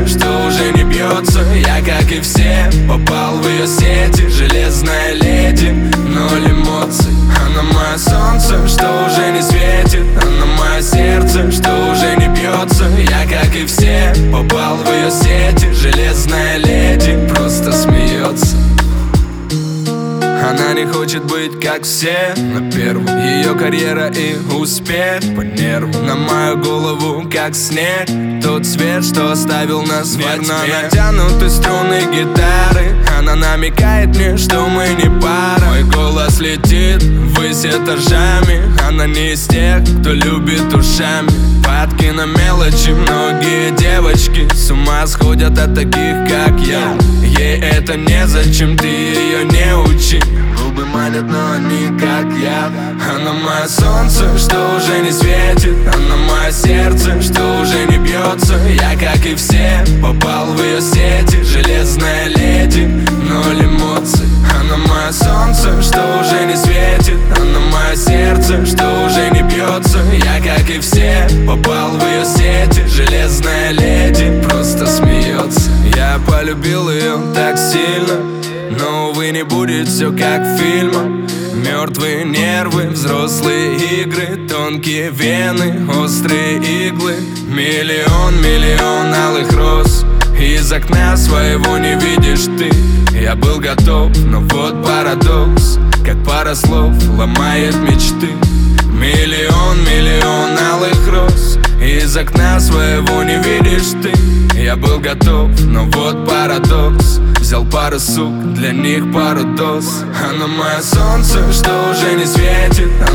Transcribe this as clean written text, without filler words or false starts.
сердце, что уже не бьется. Я, как и все, попал в ее сети. Железная леди, ноль эмоций. Она мое солнце, что уже не светит. Она мое сердце, что уже не бьется. Я, как и все, попал в ее сети. Железная леди просто смеется. Она не хочет быть как все, на первом. Ее карьера и успех по нерву. На мою голову как снег тот свет, что оставил нас верно натянуты струны гитары. Она намекает мне, что мы не пара. Мой голос летит ввысь этажами. Она не из тех, кто любит ушами. Падки на мелочи, многие девочки с ума сходят от таких, как я. Ей это незачем, ты ее не учи. Губы манят, но они как я. Она мое солнце, что уже не светит. Она мое сердце, что уже не бьется. Я, как и все, попал в ее сети. Железная леди, ноль эмоций. Она мое солнце, что уже не светит. Она мое сердце, что уже не бьется. Я, как и все, попал в ее сети. Железная леди просто смеется. Я полюбил ее так сильно, но, увы, не будет все как в фильмах. Мертвые нервы, взрослые игры, тонкие вены, острые иглы. Миллион алых роз. Из окна своего не видишь ты. Я был готов, но вот парадокс. Как пара слов ломает мечты. Миллион алых роз. Из окна своего не видишь ты. Я был готов, но вот парадокс. Взял пару сук, для них пару доз. Она мое солнце, что уже не светит.